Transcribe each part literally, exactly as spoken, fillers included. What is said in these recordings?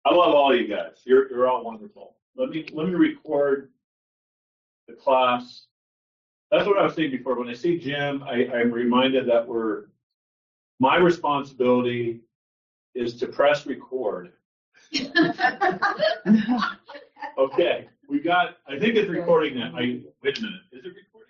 I love all you guys. You're you're all wonderful. Let me let me record the class. That's what I was saying before. When I see Jim, I, I'm reminded that we're my responsibility is to press record. Okay, we got. I think it's recording now. I wait a minute. Is it recording?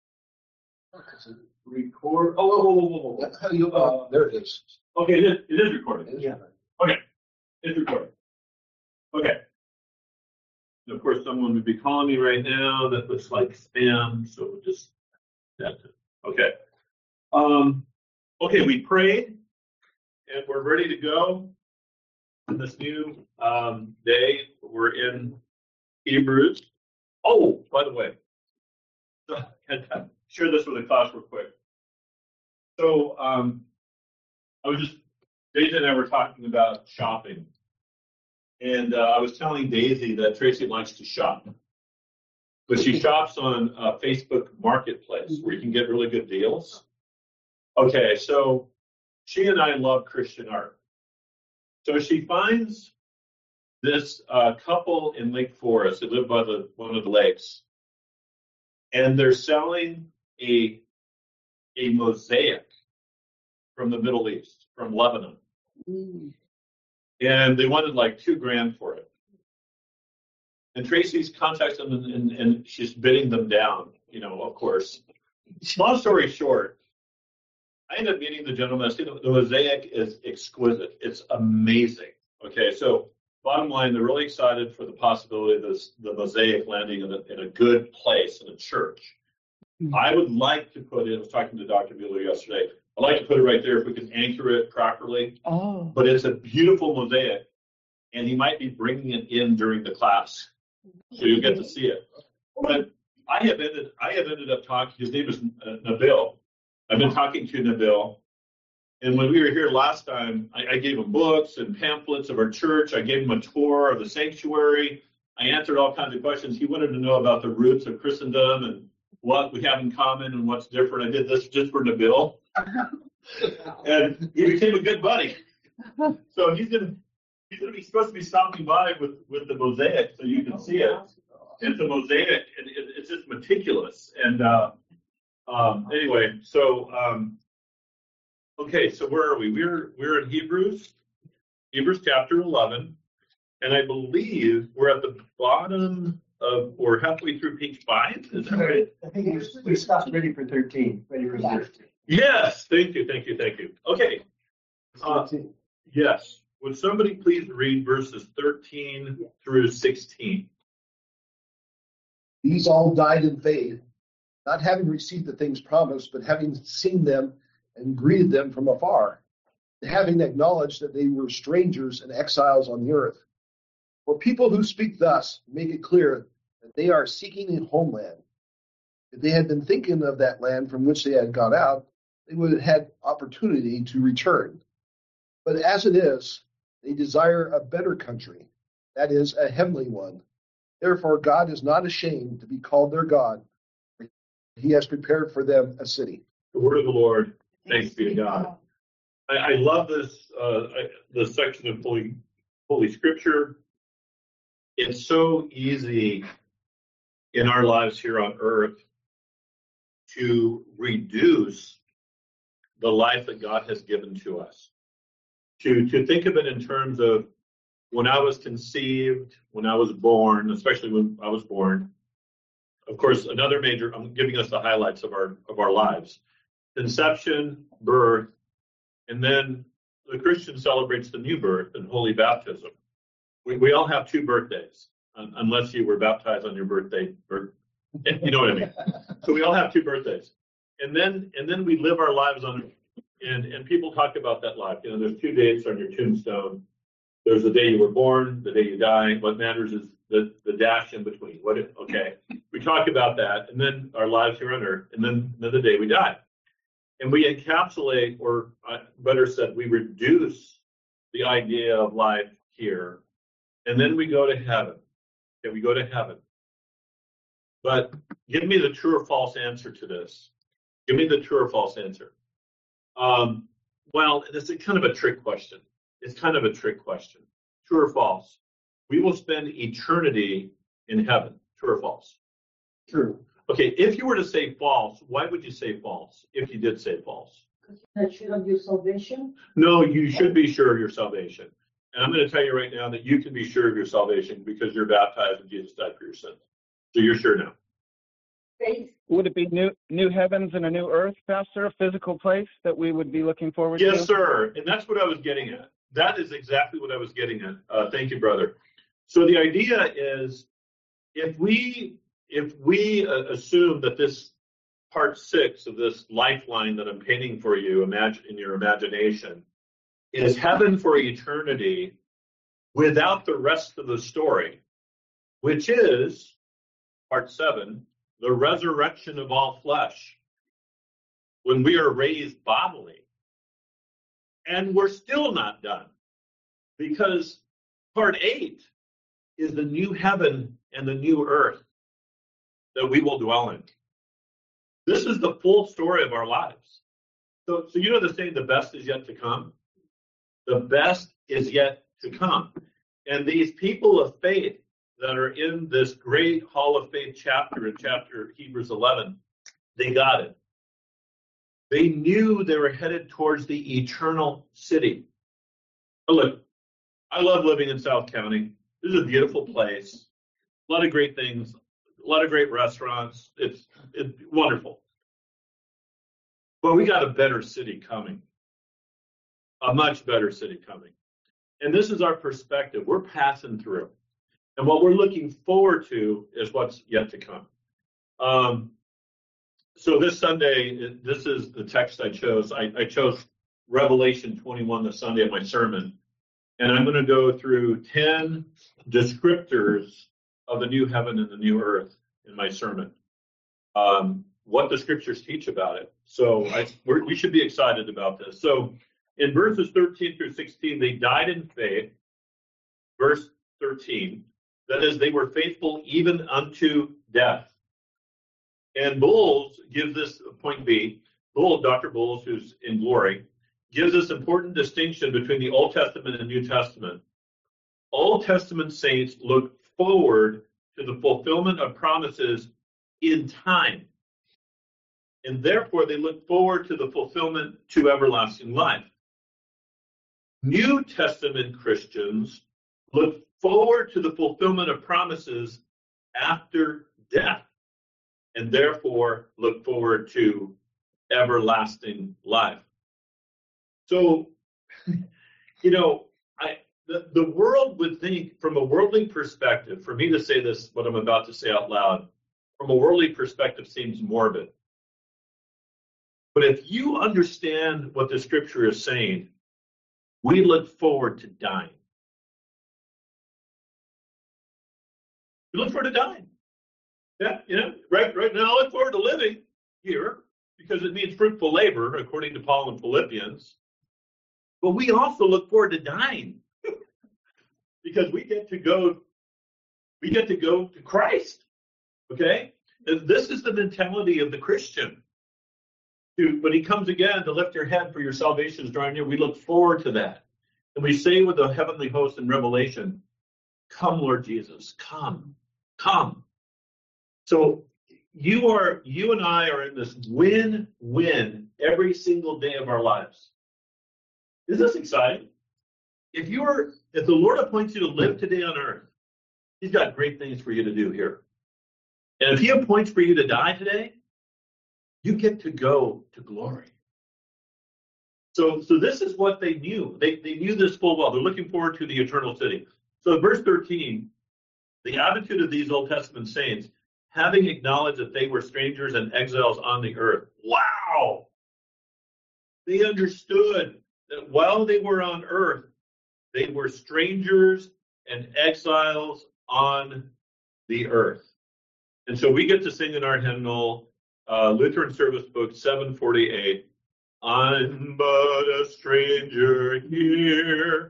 Record. Oh, whoa, whoa, whoa, whoa, whoa. You, uh, there it is. Okay, it is, it is recording. Yeah. Okay, it's recording. Okay. And of course, someone would be calling me right now that looks like spam, so we'll just that's it. Okay. Um. Okay, we prayed, and we're ready to go on this new um, day. We're in Hebrews. Oh, by the way, so, share this with the class real quick. So um, I was just, Daisy and I were talking about shopping. And uh, I was telling Daisy that Tracy likes to shop. But she shops on uh, Facebook Marketplace where you can get really good deals. Okay, so she and I love Christian art. So she finds this uh, couple in Lake Forest. They live by the one of the lakes. And they're selling a, a mosaic from the Middle East, from Lebanon. Mm. And they wanted like two grand for it. And Tracy's contacting them and, and, and she's bidding them down, you know, of course. Long story short, I ended up meeting the gentleman. The, the mosaic is exquisite. It's amazing. Okay, so bottom line, they're really excited for the possibility of this, the mosaic landing in a, in a good place, in a church. Mm-hmm. I would like to put it, I was talking to Doctor Mueller yesterday, I'd like to put it right there if we can anchor it properly. Oh. But it's a beautiful mosaic, and he might be bringing it in during the class, so you'll get to see it. But I have ended, I have ended up talking, his name is uh, Nabil. I've been talking to Nabil. And when we were here last time, I, I gave him books and pamphlets of our church. I gave him a tour of the sanctuary. I answered all kinds of questions. He wanted to know about the roots of Christendom and what we have in common and what's different. I did this just for Nabil. And he became a good buddy. So he's gonna he's gonna be supposed to be stopping by with, with the mosaic so you can see it. It's a mosaic, and it, it's just meticulous. And uh, um, anyway, so. Um, Okay, so where are we? We're we're in Hebrews, Hebrews chapter eleven, and I believe we're at the bottom of, or halfway through page five. Is that right? I think we, we stopped ready for thirteen. Ready for thirteen. Yes, thank you, thank you, thank you. Okay. Uh, yes. Would somebody please read verses thirteen through sixteen? These all died in faith, not having received the things promised, but having seen them and greeted them from afar, having acknowledged that they were strangers and exiles on the earth. For people who speak thus make it clear that they are seeking a homeland. If they had been thinking of that land from which they had gone out, they would have had opportunity to return. But as it is, they desire a better country, that is, a heavenly one. Therefore, God is not ashamed to be called their God. He has prepared for them a city. The word of the Lord. Thanks be to God. I, I love this uh, I, this section of Holy, Holy Scripture. It's so easy in our lives here on earth to reduce the life that God has given to us. To, to think of it in terms of when I was conceived, when I was born, especially when I was born. Of course, another major, I'm giving us the highlights of our of our lives. Conception, birth, and then the Christian celebrates the new birth and holy baptism. We, we all have two birthdays, um, unless you were baptized on your birthday. Or, you know what I mean? So we all have two birthdays, and then and then we live our lives on. And and people talk about that life. You know, there's two dates on your tombstone. There's the day you were born, the day you die. What matters is the the dash in between. What? If, okay, we talk about that, and then our lives here on earth, and then then the day we die. And we encapsulate, or uh, better said, we reduce the idea of life here, and then we go to heaven. Okay, we go to heaven. But give me the true or false answer to this. Give me the true or false answer. Um, well, it's a kind of a trick question. It's kind of a trick question. True or false? We will spend eternity in heaven. True or false? True. Okay, if you were to say false, why would you say false if you did say false? Because you're not sure of your salvation? No, you should be sure of your salvation. And I'm going to tell you right now that you can be sure of your salvation because you're baptized and Jesus died for your sins. So you're sure now. Faith? Would it be new new heavens and a new earth, Pastor, a physical place that we would be looking forward to? Yes, sir. And that's what I was getting at. That is exactly what I was getting at. Uh, thank you, brother. So the idea is if we if we uh, assume that this part six of this lifeline that I'm painting for you, imagine in your imagination, is heaven for eternity without the rest of the story, which is part seven, the resurrection of all flesh, when we are raised bodily. And we're still not done, because part eight is the new heaven and the new earth that we will dwell in. This is the full story of our lives. So, so you know the saying, the best is yet to come? The best is yet to come. And these people of faith that are in this great Hall of Faith chapter in chapter Hebrews eleven, they got it. They knew they were headed towards the eternal city. Oh, look, I love living in South County. This is a beautiful place. A lot of great things, a lot of great restaurants. It's, it's wonderful. But we got a better city coming, a much better city coming. And this is our perspective. We're passing through. And what we're looking forward to is what's yet to come. Um, so this Sunday, this is the text I chose. I, I chose Revelation twenty-one, the Sunday of my sermon. And I'm going to go through ten descriptors of the new heaven and the new earth in my sermon. Um, what the scriptures teach about it. So I, we're, we should be excited about this. So in verses thirteen through sixteen, they died in faith. Verse thirteen, that is, they were faithful even unto death. And Bowles gives this, point B, Bowles, Doctor Bowles, who's in glory, gives this important distinction between the Old Testament and New Testament. Old Testament saints look forward to the fulfillment of promises in time. And therefore, they look forward to the fulfillment to everlasting life. New Testament Christians look forward to the fulfillment of promises after death, and therefore look forward to everlasting life. So, you know, I the, the world would think, from a worldly perspective, for me to say this, what I'm about to say out loud, from a worldly perspective seems morbid. But if you understand what the scripture is saying, we look forward to dying. We look forward to dying. Yeah, you know, right, right now I look forward to living here because it means fruitful labor, according to Paul in Philippians. But we also look forward to dying because we get to go, we get to go to Christ. Okay? And this is the mentality of the Christian. To, when he comes again to lift your head for your salvation is drawing near, we look forward to that. And we say with the heavenly host in Revelation, come, Lord Jesus, come, come. So you are, you and I are in this win-win every single day of our lives. Is this exciting? If you are, if the Lord appoints you to live today on earth, he's got great things for you to do here. And if he appoints for you to die today, you get to go to glory. So, so this is what they knew. They, they knew this full well. They're looking forward to the eternal city. So in verse thirteen, the attitude of these Old Testament saints, having acknowledged that they were strangers and exiles on the earth. Wow! They understood that while they were on earth, they were strangers and exiles on the earth. And so we get to sing in our hymnal, uh, Lutheran Service Book seven forty-eight, I'm but a stranger here,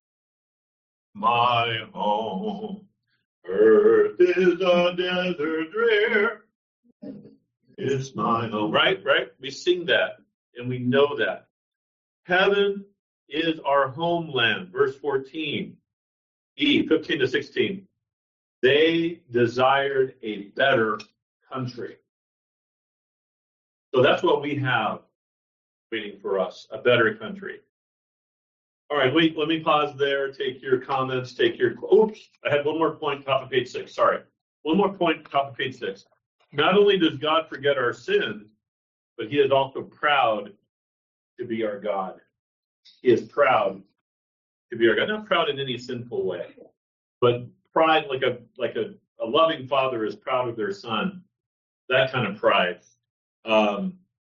my home. Earth is a desert drear. It's my home. Right, right? We sing that, and we know that. Heaven is our homeland. Verse fourteen. E, fifteen to sixteen. They desired a better country. So that's what we have waiting for us, a better country. All right, wait, let me pause there, take your comments, take your, oops, I had one more point, top of page six, sorry. One more point, top of page six. Not only does God forget our sin, but he is also proud to be our God. He is proud to be our God. Not proud in any sinful way, but pride like a like a, a loving father is proud of their son. That kind of pride. Um,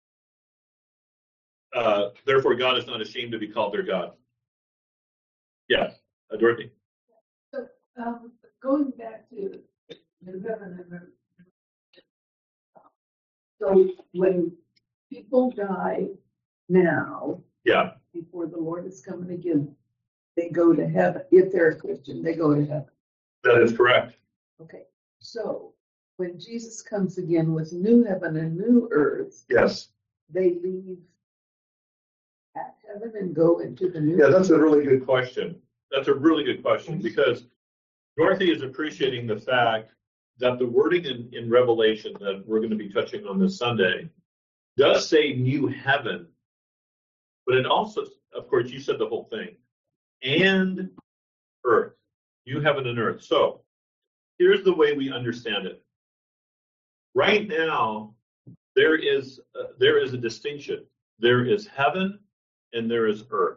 uh, therefore, God is not ashamed to be called their God. Yeah, uh, Dorothy. So, um, going back to the heaven and earth. So when people die now, Yeah, before the Lord is coming again, they go to heaven. If they're a Christian, they go to heaven. that is correct. Okay. So when Jesus comes again with new heaven and new earth, Yes. they leave at heaven and go into the new. Yeah, that's a really good question. That's a really good question because Dorothy is appreciating the fact that the wording in, in Revelation that we're going to be touching on this Sunday does say new heaven, but it also, of course, you said the whole thing, and earth, new heaven and earth. So here's the way we understand it. Right now, there is uh, there is a distinction. There is heaven and there is earth.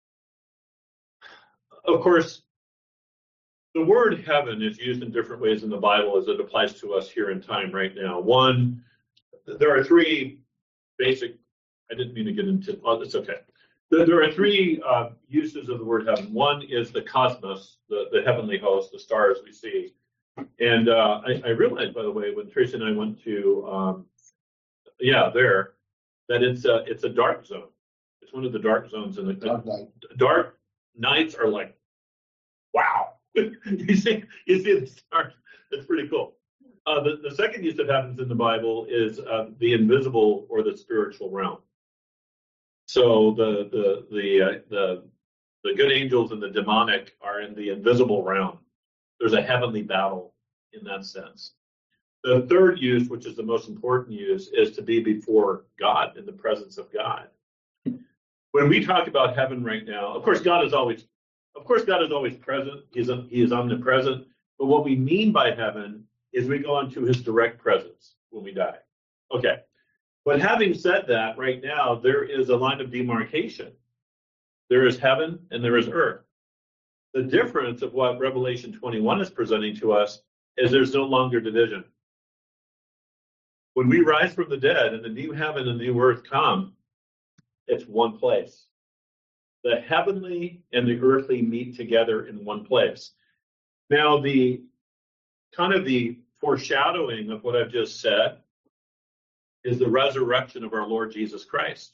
Of course, the word heaven is used in different ways in the Bible as it applies to us here in time right now. One, there are three basic, I didn't mean to get into, oh, it's okay. There, there are three uh, uses of the word heaven. One is the cosmos, the, the heavenly host, the stars we see. And uh, I, I realized, by the way, when Tracy and I went to, um, yeah, there, that it's a, it's a dark zone. It's one of the dark zones in the Dark night. dark nights are like, wow. you see, you see the stars. It's pretty cool. Uh, the, the second use that happens in the Bible is uh, the invisible or the spiritual realm. So the the the uh, the the good angels and the demonic are in the invisible realm. There's a heavenly battle in that sense. The third use, which is the most important use, is to be before God, in the presence of God. When we talk about heaven right now, of course, God is always, of course, God is always present. He's He is omnipresent. But what we mean by heaven is we go into His direct presence when we die. Okay. But having said that, right now there is a line of demarcation. There is heaven and there is earth. The difference of what Revelation twenty-one is presenting to us is there's no longer division. When we rise from the dead and the new heaven and the new earth come, it's one place. The heavenly and the earthly meet together in one place. Now, the kind of the foreshadowing of what I've just said is the resurrection of our Lord Jesus Christ.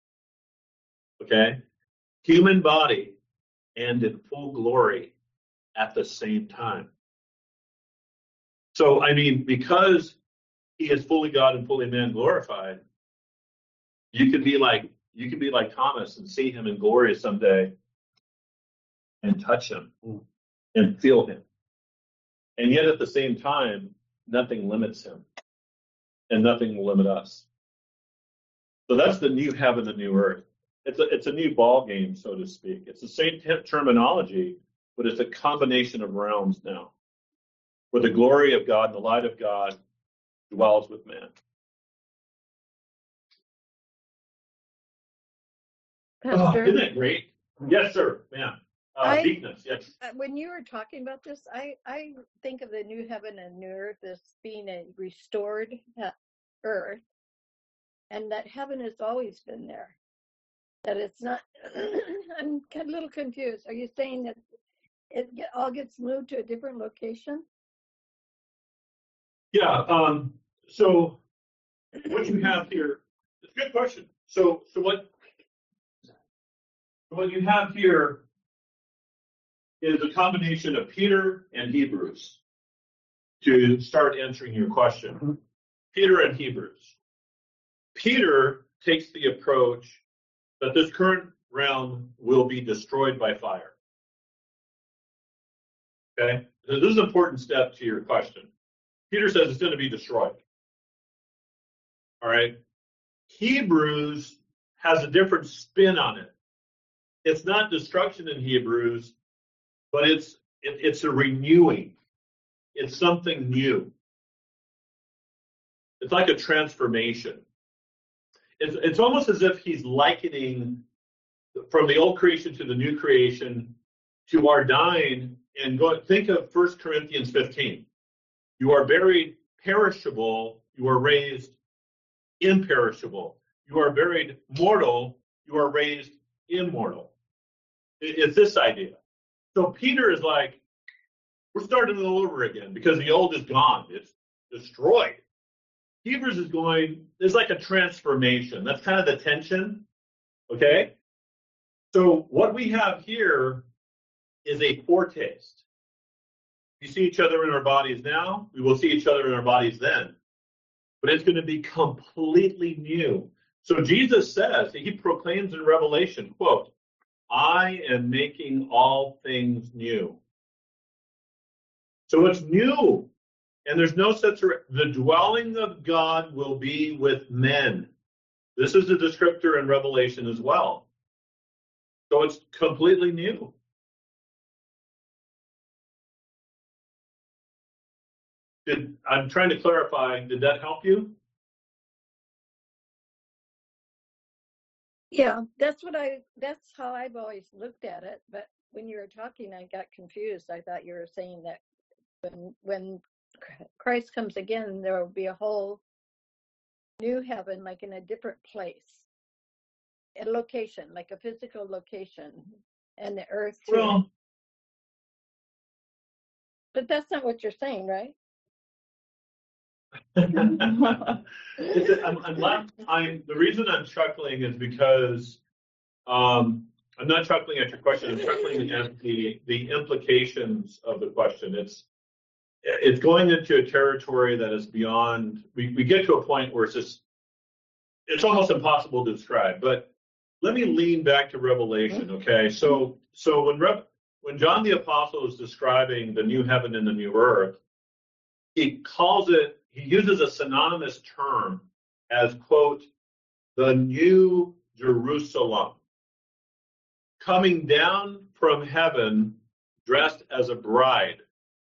Okay? Human body and in full glory at the same time. So, I mean, because he is fully God and fully man glorified, you could be like you could be like Thomas and see him in glory someday and touch him and feel him. And yet at the same time, nothing limits him and nothing will limit us. So that's the new heaven and new earth. It's a, it's a new ball game, so to speak. It's the same t- terminology, but it's a combination of realms now, where the glory of God and the light of God dwells with man. Oh, Pastor, isn't that great? Yes, sir, ma'am. Uh, I- Deaconess, yes. uh, when you were talking about this, I, I think of the new heaven and new earth as being a restored he- earth, and that heaven has always been there. That it's not, I'm a little confused. Are you saying that it get, all gets moved to a different location? Yeah. Um, so what you have here, it's a good question. So, so what, what you have here is a combination of Peter and Hebrews to start answering your question. Mm-hmm. Peter and Hebrews. Peter takes the approach that this current realm will be destroyed by fire. Okay? So this is an important step to your question. Peter says it's going to be destroyed. All right? Hebrews has a different spin on it. It's not destruction in Hebrews, but it's it, it's a renewing. It's something new. It's like a transformation. It's it's almost as if he's likening from the old creation to the new creation to our dying. And go think of First Corinthians fifteen. You are buried perishable. You are raised imperishable. You are buried mortal. You are raised immortal. It's this idea. So Peter is like, we're starting all over again because the old is gone. It's destroyed. Hebrews is going, there's like a transformation. That's kind of the tension. Okay? So what we have here is a foretaste. We see each other in our bodies now. We will see each other in our bodies then. But it's going to be completely new. So Jesus says, he proclaims in Revelation, quote, I am making all things new. So it's new. And there's no such, the dwelling of God will be with men. This is a descriptor in Revelation as well. So it's completely new. Did, I'm trying to clarify, did that help you? Yeah, that's what I, that's how I've always looked at it. But when you were talking, I got confused. I thought you were saying that when, when Christ comes again, there will be a whole new heaven, like in a different place, a location, like a physical location, and the earth too. Well, but that's not what you're saying, right? It's a, I'm, I'm laugh, I'm, the reason I'm chuckling is because um, I'm not chuckling at your question. I'm chuckling at the the implications of the question. It's it's going into a territory that is beyond. We, we get to a point where it's just it's almost impossible to describe. But let me lean back to Revelation. Okay, so so when Re, when John the Apostle is describing the new heaven and the new earth, he calls it. He uses a synonymous term as, quote, the new Jerusalem, coming down from heaven dressed as a bride.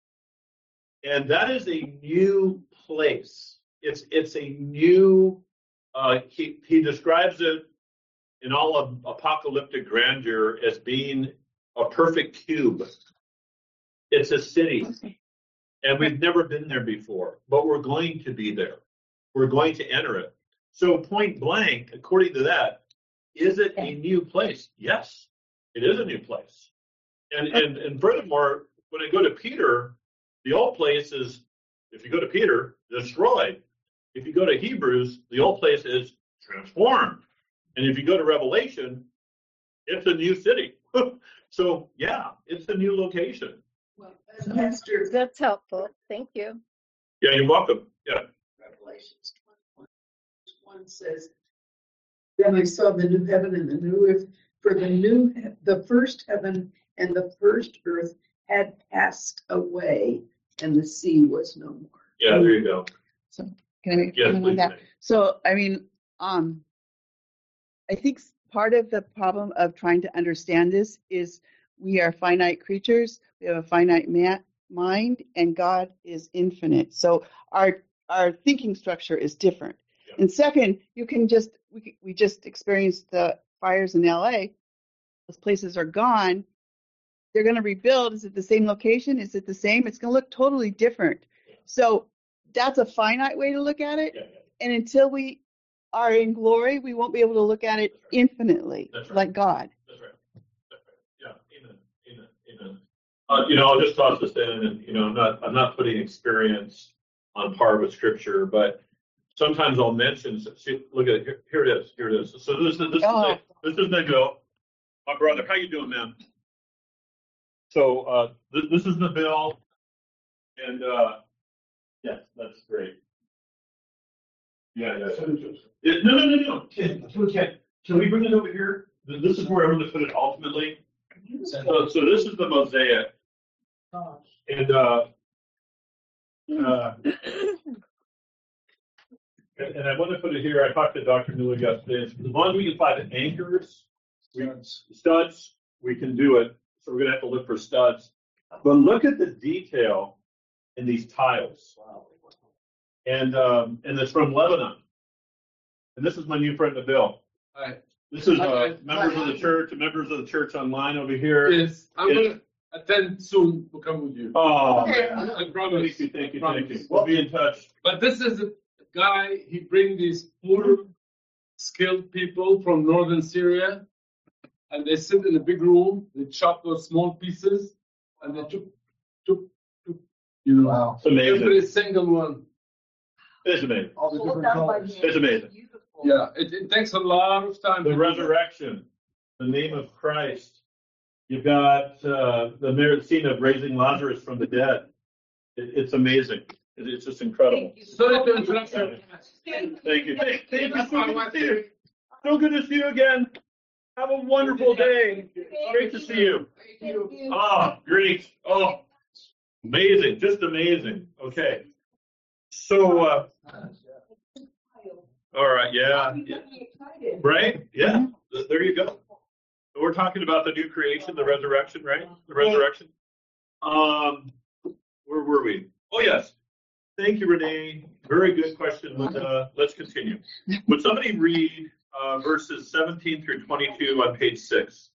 And that is a new place. It's it's a new, uh, he, he describes it in all of apocalyptic grandeur as being a perfect cube. It's a city. And we've never been there before, but we're going to be there. We're going to enter it. So point blank, according to that, is it a new place? Yes, it is a new place. And and and furthermore, when I go to Peter, the old place is, if you go to Peter, destroyed. If you go to Hebrews, the old place is transformed. And if you go to Revelation, it's a new city. So yeah, it's a new location. Well, as Pastor That's helpful. Thank you. Yeah, you're welcome. Yeah. Revelations twenty-one, verse one says, then I saw the new heaven and the new earth, for the new, the first heaven and the first earth had passed away, and the sea was no more. Yeah, there you go. So can I Yes, comment on please. that? Renee. So I mean, um, I think part of the problem of trying to understand this is we are finite creatures. We have a finite ma- mind, and God is infinite. So our our thinking structure is different. Yeah. And second, you can just we we just experienced the fires in L A. Those places are gone. They're going to rebuild. Is it the same location? Is it the same? It's going to look totally different. So that's a finite way to look at it. Yeah, yeah. And until we are in glory, we won't be able to look at it infinitely, That's right. like God. That's right. That's right. Yeah. Amen. Amen. Amen. Uh, you know, I'll just toss this in, and you know, I'm not I'm not putting experience on par with Scripture, but sometimes I'll mention. See, look at it. Here, here it is. Here it is. So this is this Oh. is this is Nabil, my brother. How you doing, man? So uh, this, this is Nabil, and uh, yes, that's great. Yeah, yeah. yeah. No, no, no, no. Ken, Ken, can we bring it over here? This is where I'm going to put it ultimately. So, so this is the mosaic. Gosh. And uh, uh, and, and I want to put it here. I talked to Doctor Miller yesterday. As long as we can find anchors, we, studs, we can do it. So we're going to have to look for studs. But look at the detail in these tiles. And um, and it's from Lebanon. And this is my new friend Nabil. Hi. This is uh, Hi. members of the church and members of the church online over here. Yes, I'm Yes. gonna attend soon to come with you. Oh, Okay. man. I promise. Thank you, thank you, I thank you. promise. We'll be in touch. But this is a guy, he bring these poor, skilled people from northern Syria, and they sit in a big room, they chop those small pieces, and they took, took, took, you know, Wow. It's amazing. every single one. It's amazing. All the Well, different done by colors. hand. It's amazing. Beautiful. Yeah, it, it takes a lot of time. The to do that. resurrection, the name of Christ. You've got uh, the mirror scene of raising Lazarus from the dead. It, it's amazing. It, it's just incredible. Thank you so Sorry to much. interrupt you. Thank you. Thank, thank you. So good to see you. So good to see you again. Have a wonderful day. Great to see you. Thank you. Oh, great. Oh, amazing. Just amazing. Okay. So, uh, all right. Yeah. I'm yeah. really excited. Right? Yeah. Th- There you go. We're talking about the new creation, the resurrection, right? The resurrection. Um, where were we? Oh, yes. Thank you, Renee. Very good question, Linda. Let's continue. Would somebody read uh, verses seventeen through twenty-two on page six?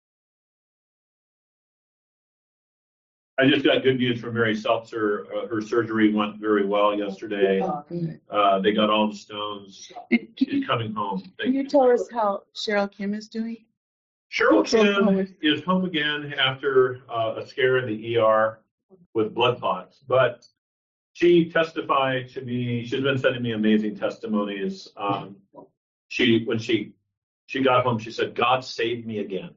I just got good news from Mary Seltzer. Uh, her surgery went very well yesterday. Uh, they got all the stones. And Can She's you, coming home. Thank can you you. tell us how Cheryl Kim is doing? Cheryl From Kim home. is home again after uh, a scare in the E R with blood clots, but she testified to me. She's been sending me amazing testimonies. Um, she when she she got home, she said, "God saved me again."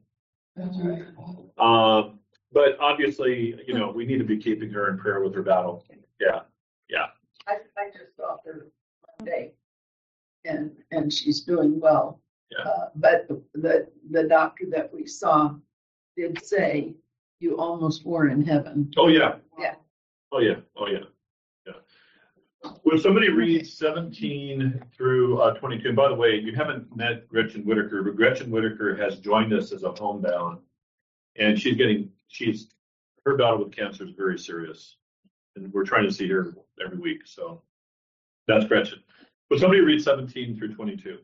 Um, but obviously, you know, we need to be keeping her in prayer with her battle. Yeah, yeah. I, I just saw her one day, and, and she's doing well. Yeah. Uh, But the, the, the doctor that we saw did say, you almost were in heaven. Oh yeah. Yeah. Oh yeah. Oh yeah. Yeah. Would somebody read seventeen through uh, twenty-two? And by the way, you haven't met Gretchen Whitaker, but Gretchen Whitaker has joined us as a homebound, and she's getting she's her battle with cancer is very serious, and we're trying to see her every week. So that's Gretchen. Would somebody read seventeen through twenty-two?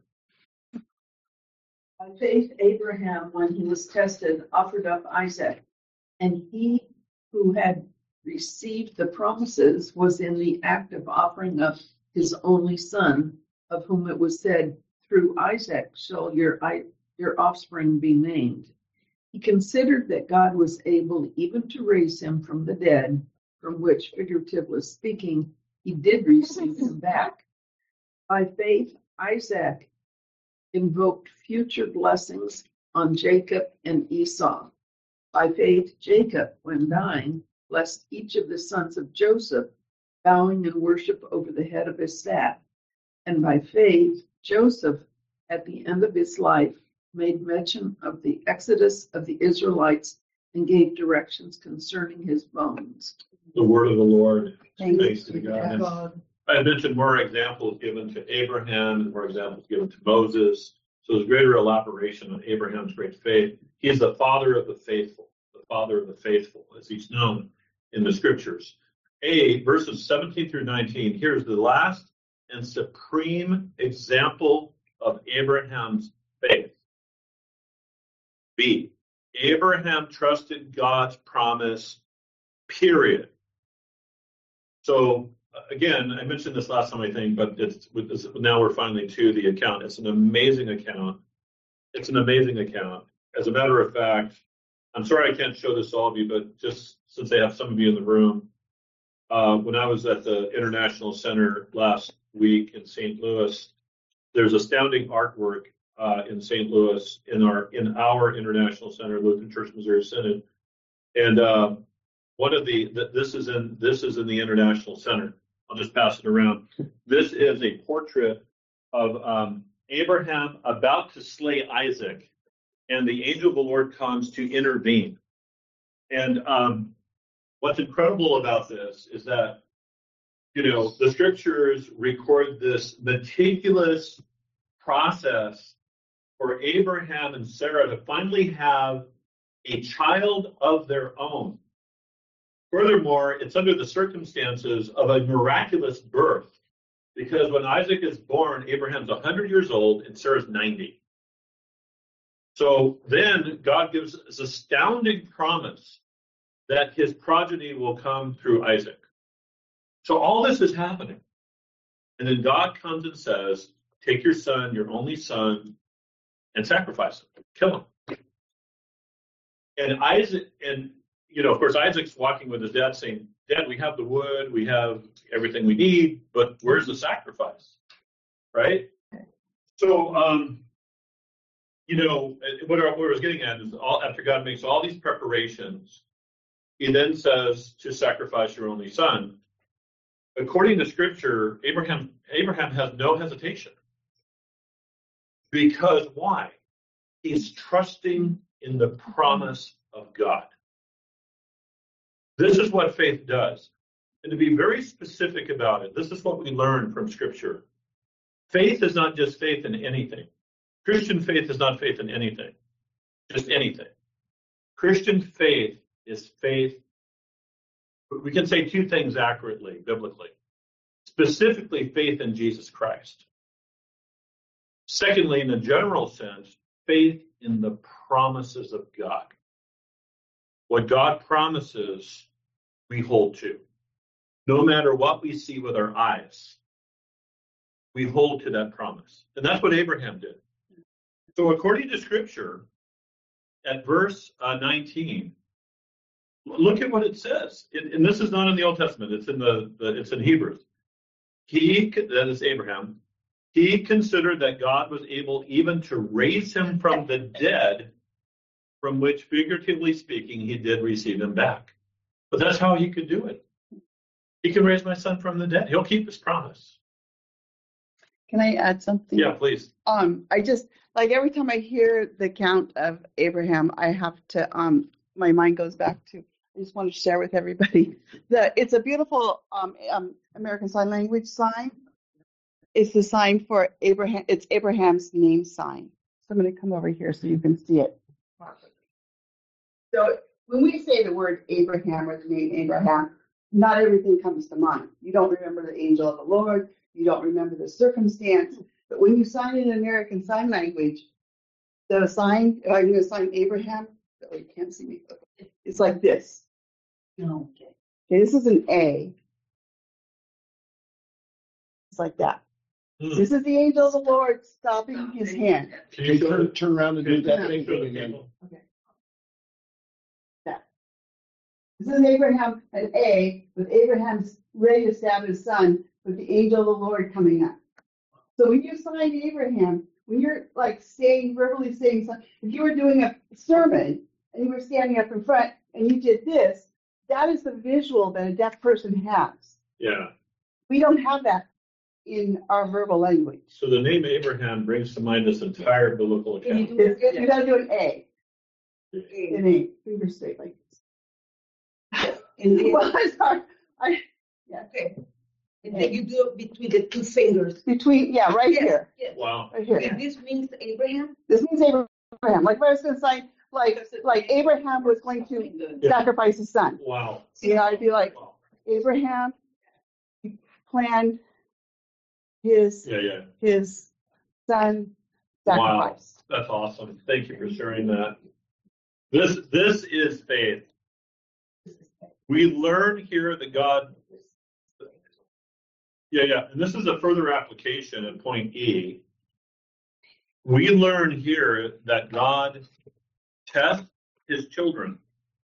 By faith, Abraham, when he was tested, offered up Isaac, and he who had received the promises was in the act of offering up his only son, of whom it was said, through Isaac shall your, your offspring be named. He considered that God was able even to raise him from the dead, from which, figuratively speaking, he did receive him back. By faith, Isaac invoked future blessings on Jacob and Esau. By faith, Jacob, when dying, blessed each of the sons of Joseph, bowing in worship over the head of his staff. And by faith, Joseph, at the end of his life, made mention of the exodus of the Israelites and gave directions concerning his bones. The word of the Lord. Thanks Thanks be to God. God. I had mentioned more examples given to Abraham and more examples given to Moses. So there's greater elaboration on Abraham's great faith. He is the father of the faithful, the father of the faithful, as he's known in the scriptures. A, verses seventeen through nineteen, here's the last and supreme example of Abraham's faith. B, Abraham trusted God's promise, period. So again, I mentioned this last time, I think, but it's with this, now we're finally to the account. It's an amazing account. It's an amazing account. As a matter of fact, I'm sorry I can't show this to all of you, but just since I have some of you in the room, uh, when I was at the International Center last week in Saint Louis, there's astounding artwork uh, in Saint Louis in our in our International Center, Lutheran Church Missouri Synod, and uh, one of the th- this is in this is in the International Center. I'll just pass it around. This is a portrait of um, Abraham about to slay Isaac, and the angel of the Lord comes to intervene. And um, what's incredible about this is that, you know, the scriptures record this meticulous process for Abraham and Sarah to finally have a child of their own. Furthermore, it's under the circumstances of a miraculous birth, because when Isaac is born, Abraham's one hundred years old and Sarah's ninety. So then God gives this astounding promise that his progeny will come through Isaac. So all this is happening. And then God comes and says, take your son, your only son, and sacrifice him, kill him. And Isaac, and you know, of course, Isaac's walking with his dad saying, Dad, we have the wood, we have everything we need, but where's the sacrifice? Right? So, um, you know, what I, what I was getting at is all, after God makes all these preparations, he then says to sacrifice your only son. According to scripture, Abraham, Abraham has no hesitation. Because why? He's trusting in the promise of God. This is what faith does. And to be very specific about it, this is what we learn from scripture. Faith is not just faith in anything. Christian faith is not faith in anything, just anything. Christian faith is faith. We can say two things accurately, biblically. Specifically, faith in Jesus Christ. Secondly, in a general sense, faith in the promises of God. What God promises, we hold to. No matter what we see with our eyes, we hold to that promise. And that's what Abraham did. So according to Scripture, at verse uh, nineteen, look at what it says. It, and this is not in the Old Testament. It's in the, the it's in Hebrews. He, that is Abraham, he considered that God was able even to raise him from the dead, from which, figuratively speaking, he did receive him back. But that's how he could do it. He can raise my son from the dead. He'll keep his promise. Can I add something? Yeah, please. Um, I just, like, every time I hear the account of Abraham, I have to, um, my mind goes back to, I just want to share with everybody that it's a beautiful um, um, American Sign Language sign. It's the sign for Abraham. It's Abraham's name sign. So I'm going to come over here so you can see it. So when we say the word Abraham or the name Abraham, not everything comes to mind. You don't remember the angel of the Lord. You don't remember the circumstance. But when you sign in American Sign Language, the sign, I'm going to sign Abraham. Oh, you can't see me. It's like this. No, okay. Okay, this is an A. It's like that. Hmm. This is the angel of the Lord stopping his hand. Can Okay, you show turn, the- turn around and do that same show thing the again. people? This is Abraham, an A, with Abraham's ready to stab his son, with the angel of the Lord coming up. So when you sign Abraham, when you're like saying, verbally saying something, if you were doing a sermon and you were standing up in front and you did this, that is the visual that a deaf person has. Yeah. We don't have that in our verbal language. So the name Abraham brings to mind this entire biblical Can you account. do It's- it? You gotta do an A, Okay. an A, finger straight like this. And then, Well, I'm sorry. I, yeah. okay. And then you do it between the two fingers. Between, yeah, right Yes, here, yes. Wow. right here. And this means Abraham? This means Abraham. Like if I was going to say, like, like Abraham was going to Yeah. sacrifice his son. Wow. You know, I'd be like, Wow. Abraham planned his Yeah, yeah. his son sacrifice. That's awesome. Thank you for sharing that. This this is faith. We learn here that God. Yeah, yeah. And this is a further application at point E. We learn here that God tests his children.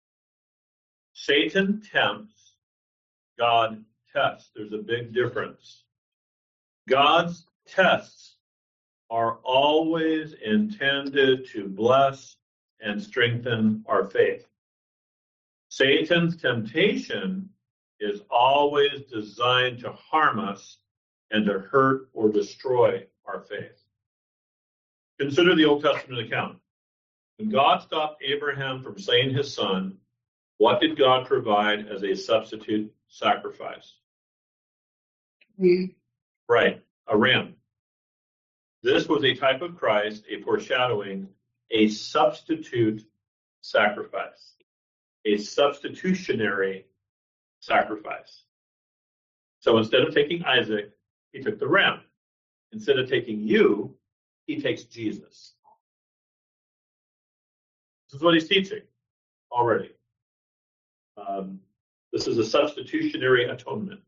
Satan tempts, God tests. There's a big difference. God's tests are always intended to bless and strengthen our faith. Satan's temptation is always designed to harm us and to hurt or destroy our faith. Consider the Old Testament account. When God stopped Abraham from slaying his son, What did God provide as a substitute sacrifice? We, Right, a ram. This was a type of Christ, a foreshadowing, a substitute sacrifice, a substitutionary sacrifice. So instead of taking Isaac, he took the ram. Instead of taking you, he takes Jesus. This is what he's teaching already. Um, this is a substitutionary atonement.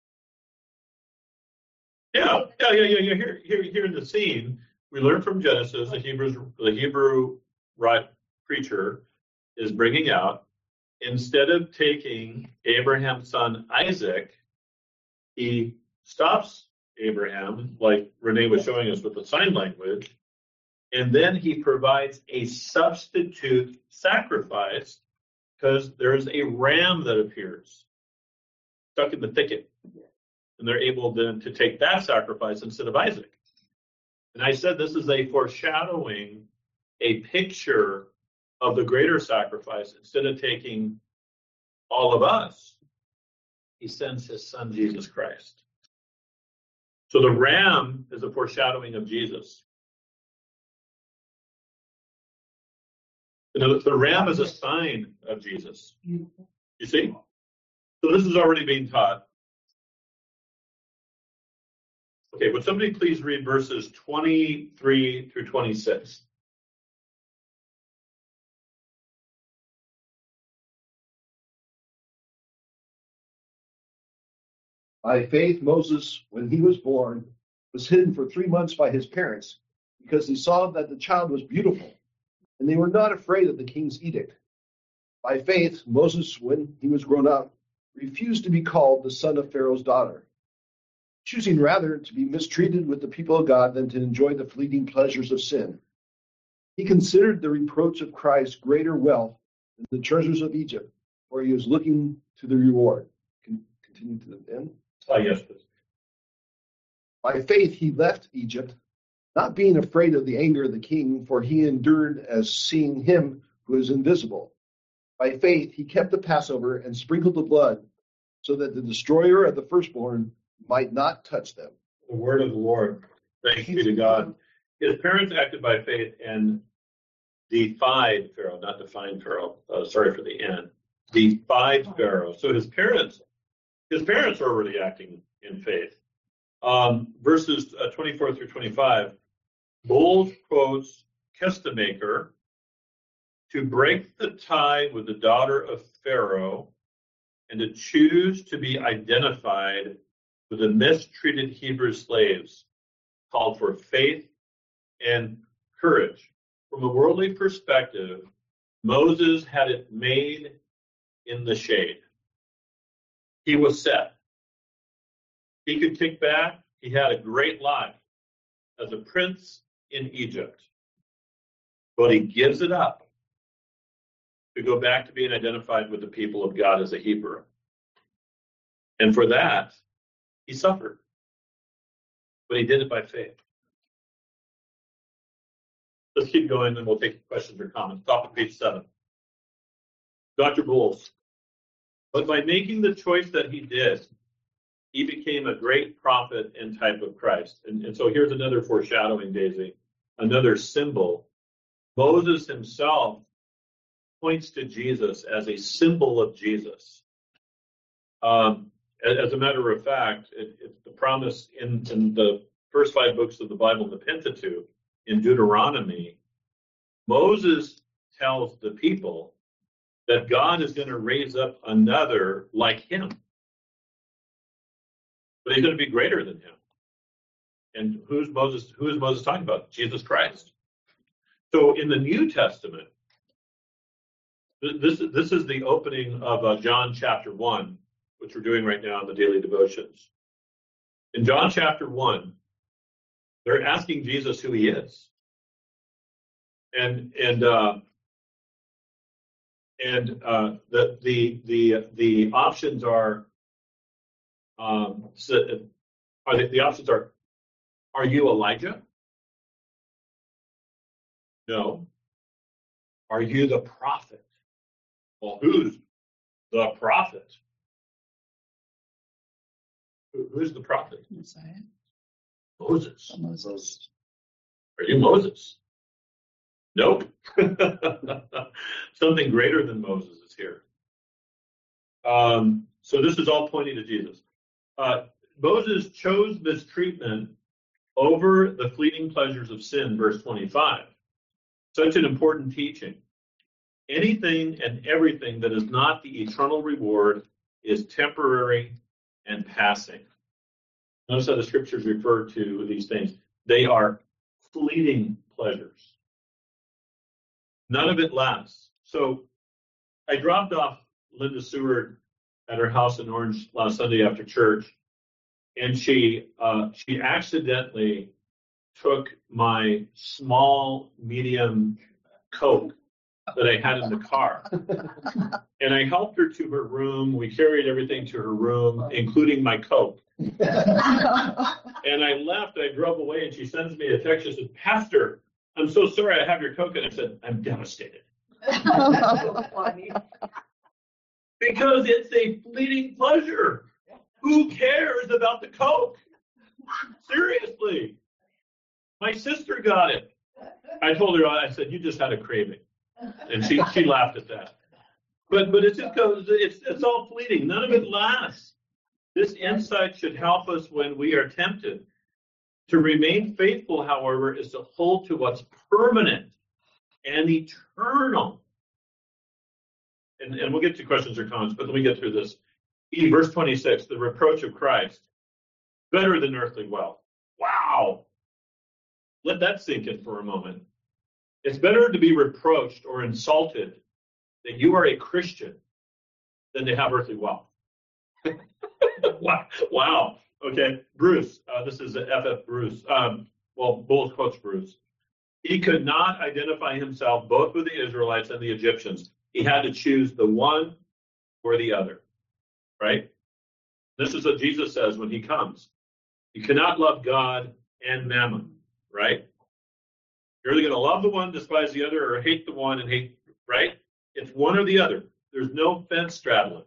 Yeah, yeah, yeah, yeah, yeah. Here, here, here in the scene, we learn from Genesis, the Hebrews, the Hebrew right preacher is bringing out, instead of taking Abraham's son Isaac, he stops Abraham, like Renee was showing us with the sign language, and then he provides a substitute sacrifice because there's a ram that appears stuck in the thicket. And they're able then to take that sacrifice instead of Isaac. And I said this is a foreshadowing, a picture of the greater sacrifice. Instead of taking all of us, he sends his son, Jesus Christ. So the ram is a foreshadowing of Jesus. You know, the ram is a sign of Jesus. You see? So this is already being taught. Okay, would somebody please read verses twenty-three through twenty-six? By faith, Moses, when he was born, was hidden for three months by his parents because he saw that the child was beautiful, and they were not afraid of the king's edict. By faith, Moses, when he was grown up, refused to be called the son of Pharaoh's daughter, choosing rather to be mistreated with the people of God than to enjoy the fleeting pleasures of sin. He considered the reproach of Christ greater wealth than the treasures of Egypt, for he was looking to the reward. Can continue to the end. Oh, yes, please. By faith he left Egypt, not being afraid of the anger of the king, for he endured as seeing him who is invisible. By faith he kept the Passover and sprinkled the blood, so that the destroyer of the firstborn might not touch them. The word of the Lord. Thanks be to God. His parents acted by faith and defied Pharaoh, not defined Pharaoh. Uh, sorry for the end. Defied Pharaoh. So his parents, his parents were already acting in faith. Um, verses uh, twenty-four through twenty-five. Bowles quotes Kestamaker to break the tie with the daughter of Pharaoh and to choose to be identified with the mistreated Hebrew slaves called for faith and courage. From a worldly perspective, Moses had it made in the shade. He was set. He could kick back. He had a great life as a prince in Egypt. But he gives it up to go back to being identified with the people of God as a Hebrew. And for that, he suffered. But he did it by faith. Let's keep going, and we'll take questions or comments. Top of page seven. Doctor Bowles. But by making the choice that he did, he became a great prophet and type of Christ. And, and so here's another foreshadowing, Daisy, another symbol. Moses himself points to Jesus as a symbol of Jesus. Um, as a matter of fact, it, it's the promise in, in the first five books of the Bible, the Pentateuch, in Deuteronomy. Moses tells the people that God is going to raise up another like him. But he's going to be greater than him. And who's Moses? Who is Moses talking about? Jesus Christ. So in the New Testament, this, this is the opening of uh, John chapter one, which we're doing right now in the daily devotions. In John chapter one, they're asking Jesus who he is. And and uh, and uh, the the the the options are um, are the, the options are are you Elijah? No. Are you the prophet? Well, who's The prophet. Who, who's the prophet? Messiah. Moses. Moses. Are you Moses? Nope. Something greater than Moses is here. Um, so this is all pointing to Jesus. Uh, Moses chose this treatment over the fleeting pleasures of sin, verse twenty-five. Such an important teaching. Anything and everything that is not the eternal reward is temporary and passing. Notice how the scriptures refer to these things. They are fleeting pleasures. None of it lasts. So I dropped off Linda Seward at her house in Orange last Sunday after church, and she uh, she accidentally took my small, medium Coke that I had in the car. And I helped her to her room. We carried everything to her room, including my Coke. And I left, I drove away, and she sends me a text. She said, Pastor, I'm so sorry I have your Coke. And I said, I'm devastated. Because it's a fleeting pleasure. Who cares about the Coke? Seriously. My sister got it. I told her, I said, you just had a craving. And she, she laughed at that. But but it's just goes, it's it's all fleeting. None of it lasts. This insight should help us when we are tempted. To remain faithful, however, is to hold to what's permanent and eternal. And, and we'll get to questions or comments, but let me get through this. E, verse twenty-six, the reproach of Christ, better than earthly wealth. Wow. Let that sink in for a moment. It's better to be reproached or insulted that you are a Christian than to have earthly wealth. Wow. Wow. Okay. Bruce, uh, this is F F Bruce. Um, well, Bulls quotes Bruce. He could not identify himself both with the Israelites and the Egyptians. He had to choose the one or the other, right? This is what Jesus says when he comes. You cannot love God and mammon, right? You're either going to love the one, despise the other, or hate the one and hate, right? It's one or the other. There's no fence straddling.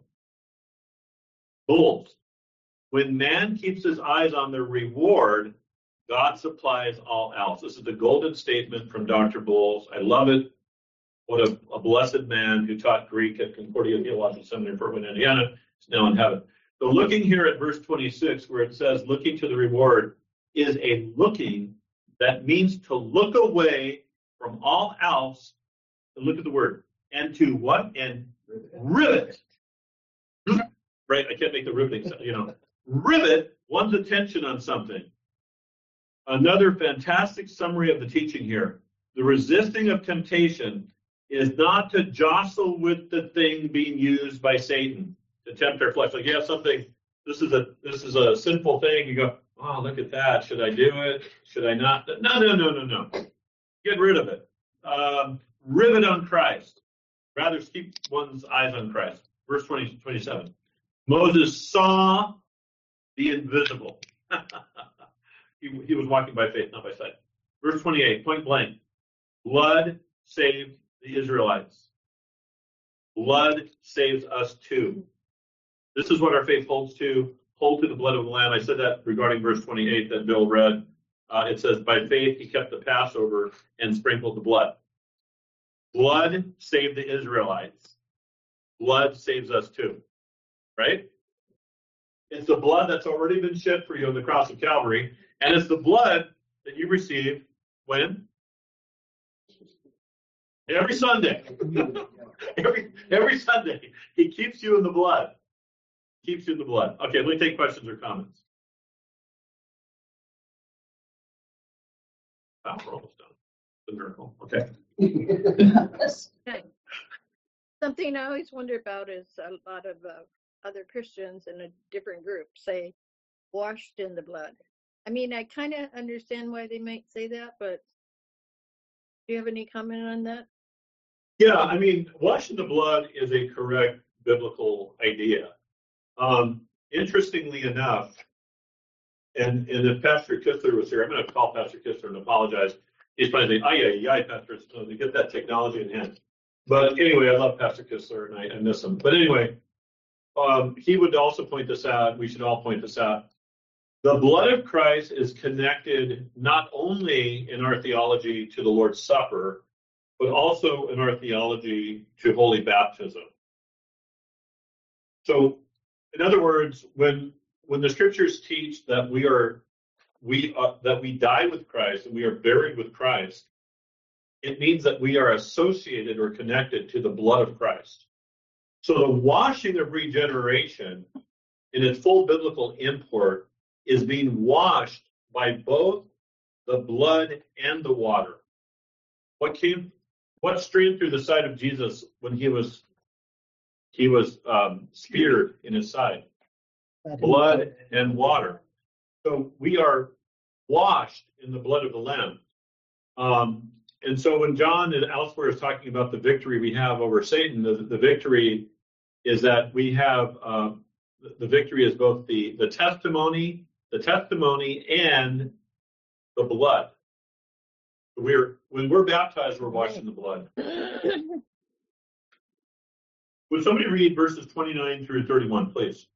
Bulls. When man keeps his eyes on the reward, God supplies all else. This is the golden statement from Doctor Bulls. I love it. What a, a blessed man who taught Greek at Concordia Theological Seminary in Fort Wayne, Indiana, is now in heaven. So looking here at verse twenty-six, where it says, looking to the reward, is a looking that means to look away from all else, and look at the word, and to what? And rivet. Right, I can't make the riveting, you know. Rivet one's attention on something. Another fantastic summary of the teaching here. The resisting of temptation is not to jostle with the thing being used by Satan to tempt our flesh. Like you have something, this is a this is a sinful thing. You go, oh, look at that. Should I do it? Should I not? No, no, no, no, no. Get rid of it. Um, rivet on Christ. Rather keep one's eyes on Christ. Verse twenty, twenty-seven. Moses saw the invisible. he, he was walking by faith, not by sight. Verse twenty-eight, point blank. Blood saved the Israelites. Blood saves us too. This is what our faith holds to. Hold to the blood of the Lamb. I said that regarding verse twenty-eight that Bill read. Uh, it says, by faith he kept the Passover and sprinkled the blood. Blood saved the Israelites. Blood saves us too. Right? It's the blood that's already been shed for you on the cross of Calvary, and it's the blood that you receive when? Every Sunday. every every Sunday. He keeps you in the blood. Keeps you in the blood. Okay, let me take questions or comments. Wow, we're almost done. The miracle. Okay. Something I always wonder about is a lot of uh, other Christians in a different group say washed in the blood. I mean, I kind of understand why they might say that, but do you have any comment on that? Yeah, I mean, washed in the blood is a correct biblical idea. Um, interestingly enough, and, and if Pastor Kistler was here, I'm going to call Pastor Kistler and apologize. He's probably saying, "Ay, ay, ay, Pastor, so to get that technology in hand." But anyway, I love Pastor Kistler and I, I miss him. But anyway, um, he would also point this out. We should all point this out. The blood of Christ is connected not only in our theology to the Lord's Supper, but also in our theology to holy baptism. So, in other words, when when the scriptures teach that we are we uh, that we die with Christ and we are buried with Christ, it means that we are associated or connected to the blood of Christ. So the washing of regeneration in its full biblical import is being washed by both the blood and the water. What came, what streamed through the side of Jesus when he was he was um, speared in his side? Blood and water. So we are washed in the blood of the Lamb. Um, and so when John and elsewhere is talking about the victory we have over Satan, the, the victory is that we have uh, the victory is both the the testimony, the testimony, and the blood. We're when we're baptized, we're washed in the blood. Would somebody read verses twenty-nine through thirty-one, please?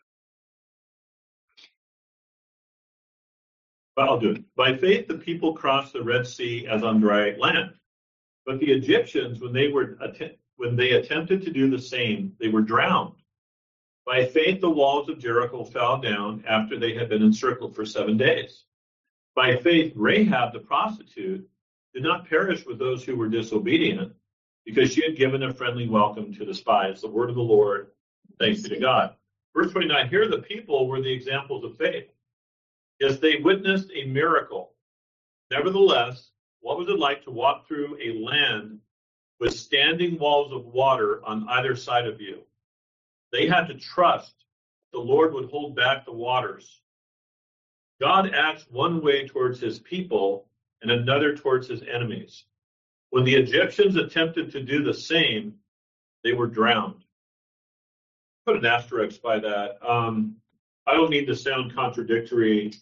I'll do it. By faith, the people crossed the Red Sea as on dry land. But the Egyptians, when they were att- when they attempted to do the same, they were drowned. By faith, the walls of Jericho fell down after they had been encircled for seven days. By faith, Rahab the prostitute did not perish with those who were disobedient, because she had given a friendly welcome to the spies. The word of the Lord, thanks be to God. Verse twenty-nine, here the people were the examples of faith. Yes, they witnessed a miracle. Nevertheless, what was it like to walk through a land with standing walls of water on either side of you? They had to trust the Lord would hold back the waters. God acts one way towards his people and another towards his enemies. When the Egyptians attempted to do the same, they were drowned. Put an asterisk by that. Um, I don't need to sound contradictory.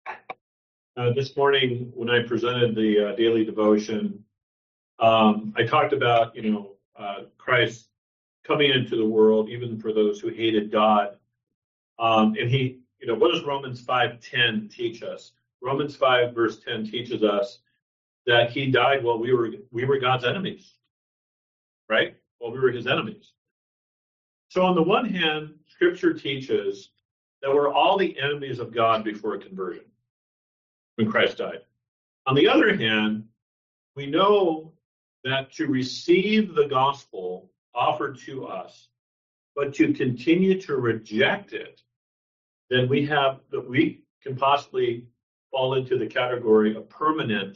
Uh, this morning, when I presented the uh, daily devotion, um, I talked about, you know, uh, Christ coming into the world, even for those who hated God. Um, and he, you know, what does Romans five ten teach us? Romans five verse ten teaches us that he died while we were we were God's enemies, right? While we were his enemies. So on the one hand, Scripture teaches that we're all the enemies of God before conversion, when Christ died. On the other hand, we know that to receive the gospel offered to us, but to continue to reject it, then we have that we can possibly fall into the category of permanent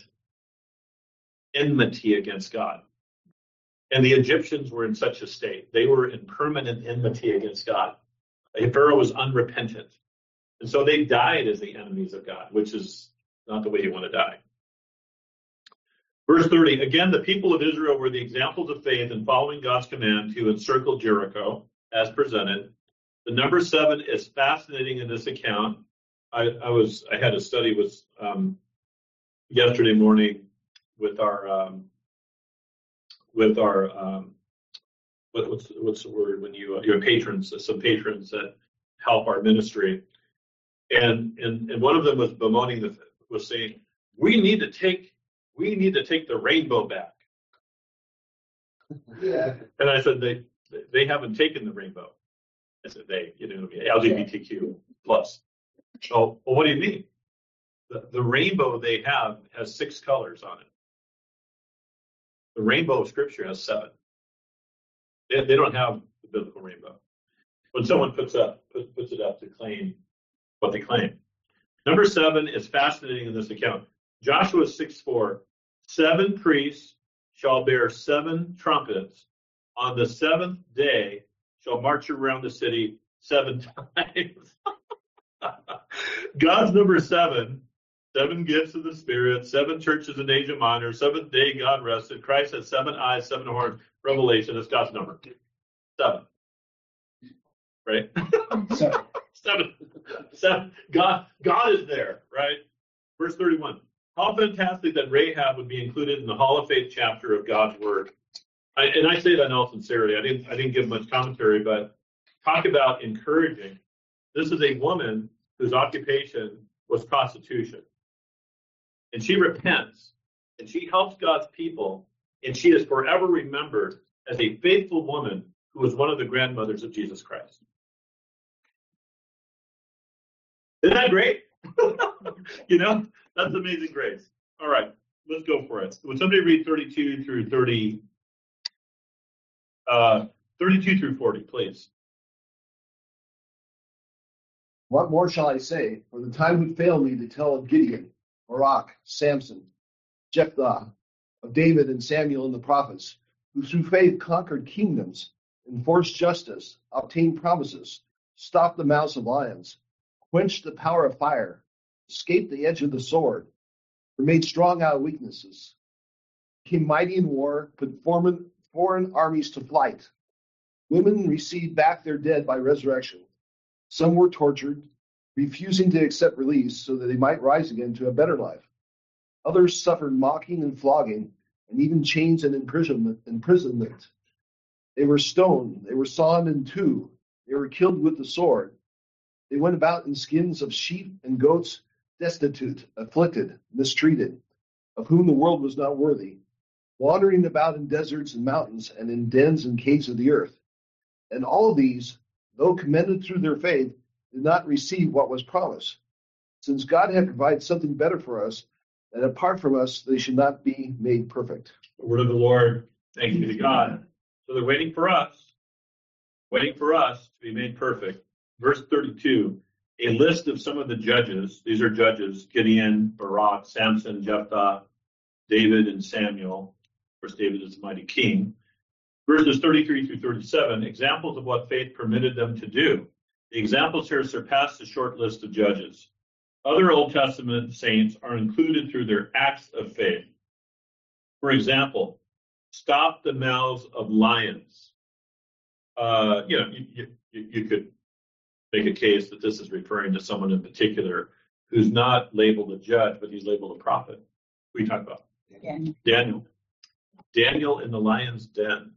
enmity against God. And the Egyptians were in such a state. They were in permanent enmity against God. Pharaoh was unrepentant. And so they died as the enemies of God, which is not the way you want to die. Verse thirty, again, the people of Israel were the examples of faith in following God's command to encircle Jericho, as presented. The number seven is fascinating in this account. I, I was I had a study with um, yesterday morning with our um, with our um, what, what's what's the word when you uh, you have patrons, some patrons that help our ministry, and and and one of them was bemoaning the was saying we need to take we need to take the rainbow back. Yeah. And I said they they haven't taken the rainbow. I said they, you know, L G B T Q plus. Oh, well, what do you mean? The, the rainbow they have has six colors on it. The rainbow of Scripture has seven. They, they don't have the biblical rainbow. When someone puts up puts, puts it up to claim what they claim. Number seven is fascinating in this account. Joshua six four, seven priests shall bear seven trumpets. On the seventh day shall march around the city seven times. God's number seven, seven gifts of the Spirit, seven churches in Asia Minor, seventh day God rested. Christ has seven eyes, seven horns. Revelation is God's number. Seven. Right? Seven. seven. Seven. God, God is there, right? Verse thirty-one. How fantastic that Rahab would be included in the Hall of Faith chapter of God's Word. I, and I say that in all sincerity. I didn't I didn't give much commentary, but talk about encouraging. This is a woman whose occupation was prostitution. And she repents, and she helps God's people, and she is forever remembered as a faithful woman who was one of the grandmothers of Jesus Christ. Isn't that great? You know, that's amazing grace. All right, let's go for it. Would somebody read thirty-two through thirty, uh, thirty-two through forty, please? What more shall I say? For the time would fail me to tell of Gideon, Barak, Samson, Jephthah, of David and Samuel and the prophets, who through faith conquered kingdoms, enforced justice, obtained promises, stopped the mouths of lions, quenched the power of fire, escaped the edge of the sword, were made strong out of weaknesses, became mighty in war, put foreign, foreign armies to flight. Women received back their dead by resurrection. Some were tortured, refusing to accept release so that they might rise again to a better life. Others suffered mocking and flogging, and even chains and imprisonment. imprisonment. They were stoned, they were sawn in two, they were killed with the sword. They went about in skins of sheep and goats, destitute, afflicted, mistreated, of whom the world was not worthy, wandering about in deserts and mountains and in dens and caves of the earth. And all of these, though commended through their faith, did not receive what was promised, since God had provided something better for us, and apart from us, they should not be made perfect. The word of the Lord. Thank you to God. So they're waiting for us, waiting for us to be made perfect. Verse thirty-two, a list of some of the judges. These are judges: Gideon, Barak, Samson, Jephthah, David, and Samuel. Of course, David is the mighty king. Verses thirty-three through thirty-seven, examples of what faith permitted them to do. The examples here surpass the short list of judges. Other Old Testament saints are included through their acts of faith. For example, stop the mouths of lions. Uh, you know, you, you, you could make a case that this is referring to someone in particular who's not labeled a judge, but he's labeled a prophet. Who are you talking about? Daniel. Daniel. Daniel in the lion's den.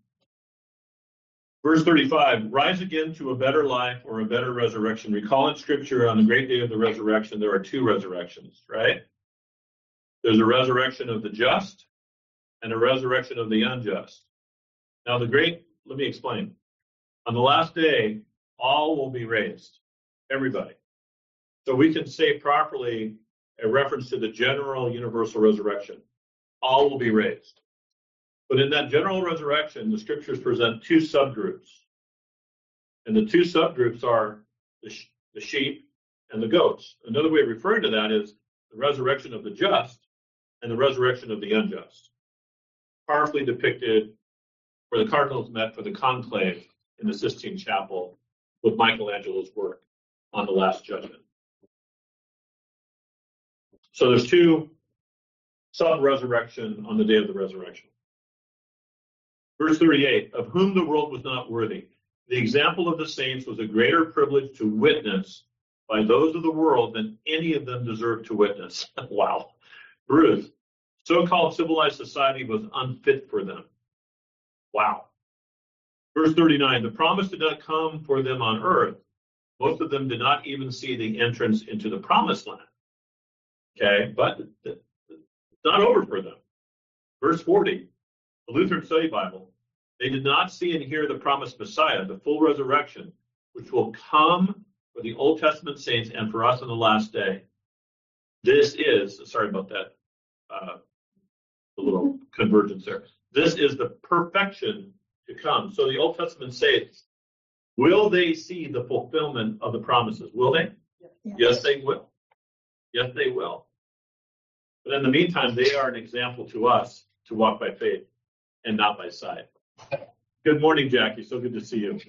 Verse thirty-five, rise again to a better life or a better resurrection. Recall in Scripture on the great day of the resurrection, there are two resurrections, right? There's a resurrection of the just and a resurrection of the unjust. Now, the great, let me explain. On the last day, all will be raised, everybody. So we can say properly a reference to the general universal resurrection. All will be raised. But in that general resurrection, the scriptures present two subgroups. And the two subgroups are the, sh- the sheep and the goats. Another way of referring to that is the resurrection of the just and the resurrection of the unjust. Powerfully depicted where the cardinals met for the conclave in the Sistine Chapel with Michelangelo's work on the Last Judgment. So there's two sub-resurrection on the day of the resurrection. Verse thirty-eight, of whom the world was not worthy. The example of the saints was a greater privilege to witness by those of the world than any of them deserved to witness. Wow. Ruth, so-called civilized society was unfit for them. Wow. Verse thirty-nine, the promise did not come for them on earth. Most of them did not even see the entrance into the promised land. Okay, but it's not over for them. Verse forty, the Lutheran Study Bible, they did not see and hear the promised Messiah, the full resurrection, which will come for the Old Testament saints and for us on the last day. This is, sorry about that, uh, a little convergence there. This is the perfection to come. So the Old Testament saints, will they see the fulfillment of the promises? Will they? Yeah. Yes, they will. Yes, they will. But in the meantime, they are an example to us to walk by faith and not by sight. Good morning, Jackie. So good to see you.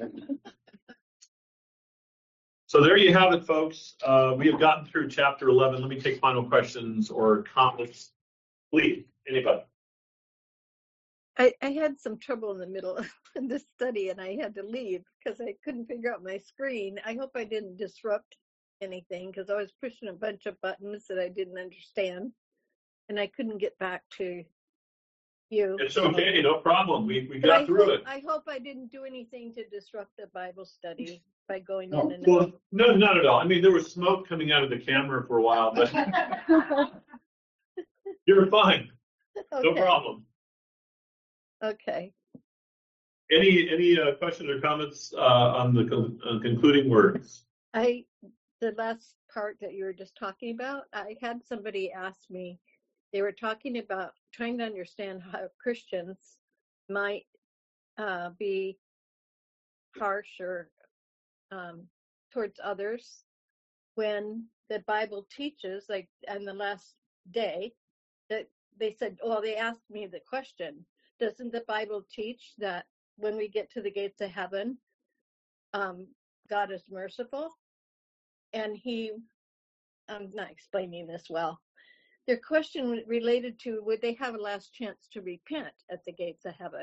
So there you have it, folks. Uh, we have gotten through chapter eleven. Let me take final questions or comments. Please, anybody. I, I had some trouble in the middle of this study and I had to leave because I couldn't figure out my screen. I hope I didn't disrupt anything because I was pushing a bunch of buttons that I didn't understand and I couldn't get back to you. It's okay, no problem. We we But I got through hope, it. I hope I didn't do anything to disrupt the Bible study by going No. in and Well, no, not at all. I mean, there was smoke coming out of the camera for a while, but out. you're fine. No Okay. problem. Okay. Any any uh, questions or comments uh, on the con- uh, concluding words? I, the last part that you were just talking about, I had somebody ask me, they were talking about trying to understand how Christians might uh, be harsh or um, towards others when the Bible teaches, like on the last day, that they said, well, they asked me the question, doesn't the Bible teach that when we get to the gates of heaven, um, God is merciful? And he, I'm not explaining this well. Their question related to, would they have a last chance to repent at the gates of heaven?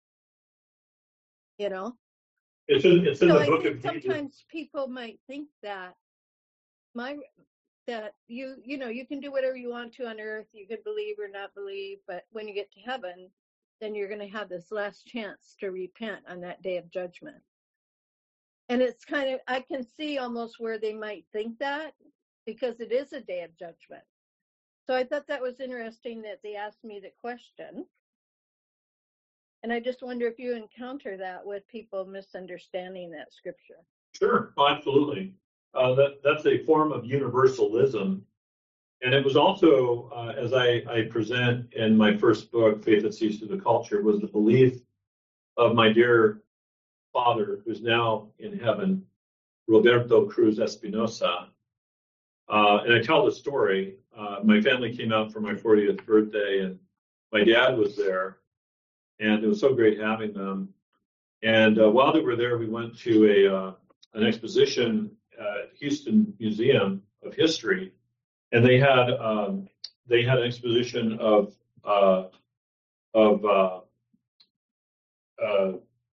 You know? It's in it's in So the I book think of Jesus. sometimes people might think that my that you you know you can do whatever you want to on earth, you can believe or not believe, but when you get to heaven, then you're going to have this last chance to repent on that day of judgment. And it's kind of, I can see almost where they might think that, because it is a day of judgment. So I thought that was interesting that they asked me the question. And I just wonder if you encounter that with people misunderstanding that scripture. Sure, oh, absolutely. Uh, that that's a form of universalism, and it was also, uh, as I, I present in my first book, Faith That Sees Through the Culture, was the belief of my dear father, who's now in heaven, Roberto Cruz Espinosa. Uh, and I tell the story. Uh, my family came out for my fortieth birthday, and my dad was there, and it was so great having them. And uh, while they were there, we went to a uh, an exposition at Houston Museum of History, and they had um, they had an exposition of uh, of uh, uh,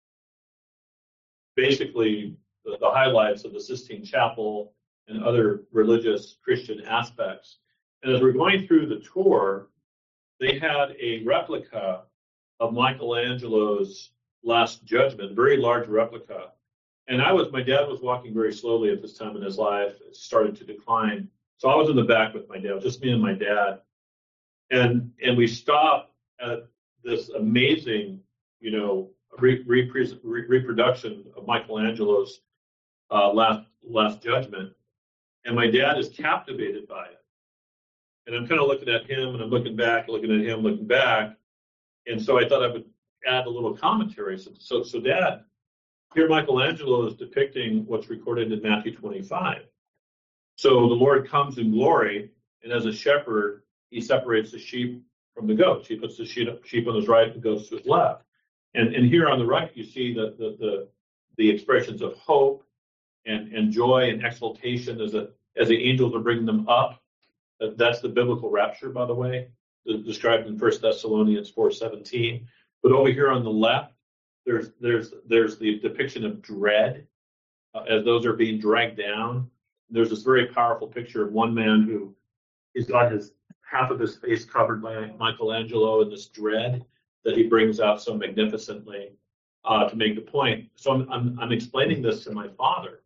basically the, the highlights of the Sistine Chapel and other religious Christian aspects. And as we're going through the tour, they had a replica of Michelangelo's Last Judgment, a very large replica. And I was, my dad was walking very slowly at this time in his life. It started to decline. So I was in the back with my dad, just me and my dad. And and we stopped at this amazing, you know, re, repre, re, reproduction of Michelangelo's uh, Last Last Judgment. And my dad is captivated by it. And I'm kind of looking at him, and I'm looking back, looking at him, looking back. And so I thought I would add a little commentary. So, so, so Dad, here Michelangelo is depicting what's recorded in Matthew twenty-five. So the Lord comes in glory, and as a shepherd, he separates the sheep from the goats. He puts the sheep, sheep on his right and goats to his left. And, and here on the right, you see the, the, the, the expressions of hope and, and joy and exaltation as, a, as the angels are bringing them up. That's the biblical rapture, by the way, described in First Thessalonians four seventeen. But over here on the left, there's there's there's the depiction of dread uh, as those are being dragged down. There's this very powerful picture of one man who has got his half of his face covered by Michelangelo in this dread that he brings out so magnificently uh, to make the point. So I'm, I'm I'm explaining this to my father,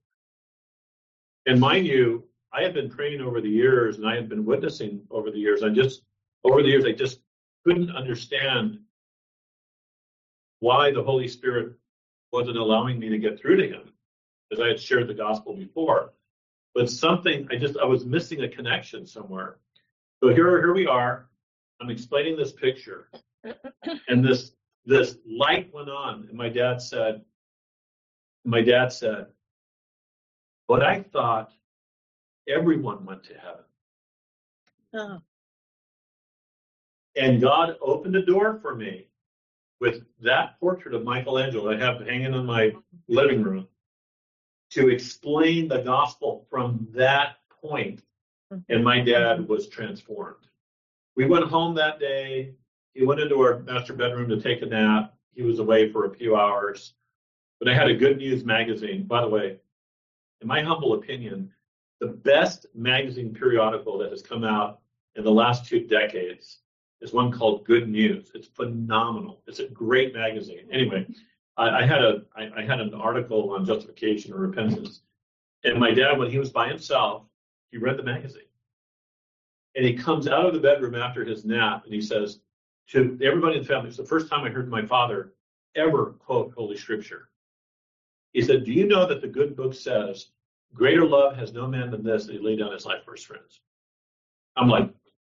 and mind you, I have been praying over the years, and I have been witnessing over the years. I just over the years I just couldn't understand why the Holy Spirit wasn't allowing me to get through to him, as I had shared the gospel before. But something, I just, I was missing a connection somewhere. So here, here we are. I'm explaining this picture, and this this light went on, and my dad said, my dad said, but I thought everyone went to heaven. Oh. And God opened a door for me with that portrait of Michelangelo I have hanging in my living room to explain the gospel from that point. And my dad was transformed. We went home that day. He went into our master bedroom to take a nap. He was away for a few hours. But I had a Good News magazine. By the way, in my humble opinion, the best magazine periodical that has come out in the last two decades is one called Good News. It's phenomenal. It's a great magazine. Anyway, I, I had a I, I had an article on justification or repentance, and my dad, when he was by himself, he read the magazine, and he comes out of the bedroom after his nap, and he says to everybody in the family, "It's the first time I heard my father ever quote Holy Scripture." He said, "Do you know that the good book says, greater love has no man than this, that he laid down his life for his friends?" I'm like,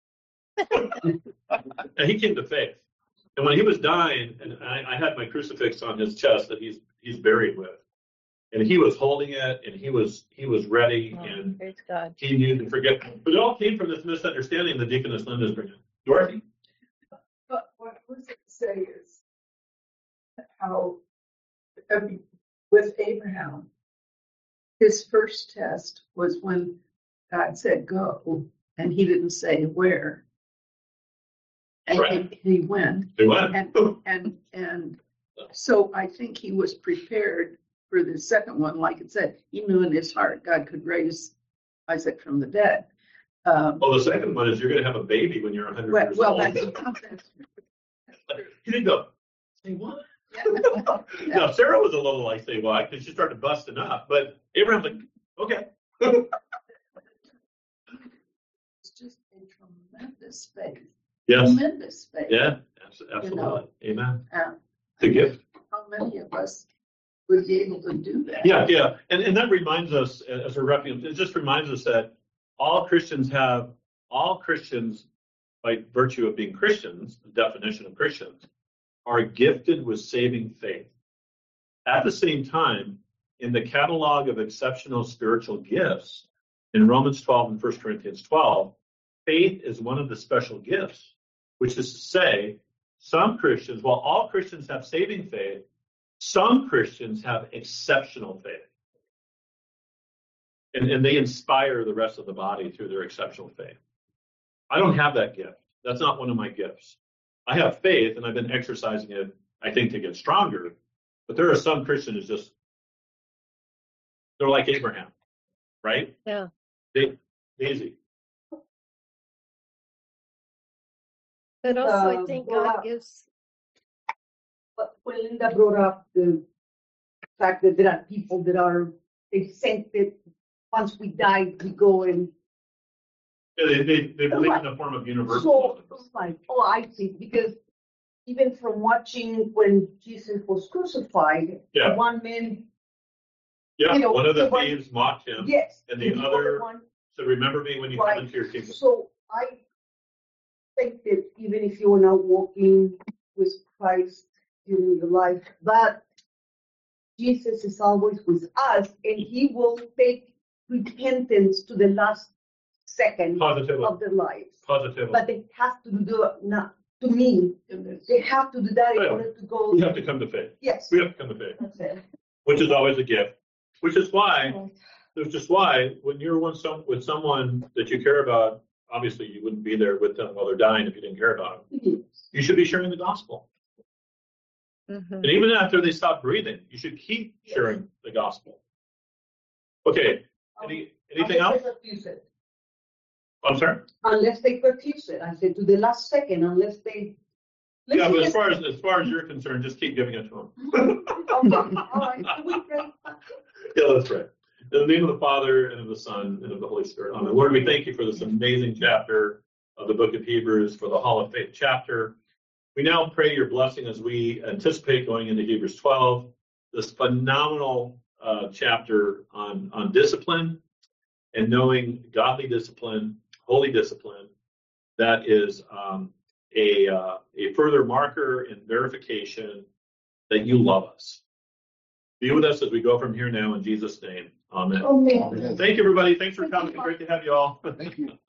and he came to faith. And when he was dying, and I, I had my crucifix on his chest that he's he's buried with, and he was holding it, and he was he was ready, Oh, and praise God. he knew to forget. But it all came from this misunderstanding the Deaconess Linda's bringing. Dorothy? But what I was going to say is how, I mean, with Abraham, his first test was when God said go, and he didn't say where. And Right. he, he went. They went. And, and, and so I think he was prepared for the second one. Like it said, he knew in his heart God could raise Isaac from the dead. Um, Oh, the second one is you're going to have a baby when you're one hundred well, years well, old. that's, that's He didn't go, say what? yeah. Now, Sarah was a little like, say what, because she started busting up. But Abraham's like, okay. It's just a tremendous faith. Yes. Tremendous faith. Yeah, abs- absolutely. You know. Amen. Uh, It's a gift. How many of us would be able to do that? Yeah, yeah. And, and that reminds us, as we're wrapping up, it just reminds us that all Christians have, all Christians, by virtue of being Christians, the definition of Christians, are gifted with saving faith. At the same time, in the catalog of exceptional spiritual gifts, in Romans twelve and First Corinthians twelve, faith is one of the special gifts, which is to say, some Christians, while all Christians have saving faith, some Christians have exceptional faith. And, and they inspire the rest of the body through their exceptional faith. I don't have that gift. That's not one of my gifts. I have faith, and I've been exercising it, I think, to get stronger. But there are some Christians just, they're like Abraham, right? Yeah. They, easy. But also, I Um, think well, God uh, gives. But when Linda brought up the fact that there are people that are exempted, once we die, we go and Yeah, They, they, they believe in a form of so universalism. it's like, oh, I see, because even from watching when Jesus was crucified, Yeah. one man, Yeah, you know, one of the the one- thieves mocked him. yes, And the the other one, said, remember me when you Right. come into your kingdom. so I think that even if you're not walking with Christ during your life, but Jesus is always with us, and He will take repentance to the last second Positively. of their lives. Positively. But they have to do it, not to me. They have to do that in Yeah. order to go. We have to come to faith. Yes, We have to come to faith, that's it. which is always a gift. Which is why, which is why when you're with some with someone that you care about, obviously you wouldn't be there with them while they're dying if you didn't care about them. Yes. You should be sharing the gospel. Mhm. And even after they stop breathing, you should keep Yes. sharing the gospel. Okay. Any, anything Unless else? they refuse it. I'm sorry? Unless they refuse it, I said to the last second, unless they. Yeah, but as Listen, far as as far as you're concerned, just keep giving it to them. okay, all right, can we pray? Yeah, that's right. In the name of the Father, and of the Son, and of the Holy Spirit. Amen. Lord, we thank you for this amazing chapter of the book of Hebrews, for the Hall of Faith chapter. We now pray your blessing as we anticipate going into Hebrews twelve, this phenomenal uh, chapter on, on discipline and knowing godly discipline, holy discipline, that is um, a, uh, a further marker and verification that you love us. Be with us as we go from here now in Jesus' name. Amen. Amen. Thank you, everybody. Thanks for coming. Great to have you all. Thank you.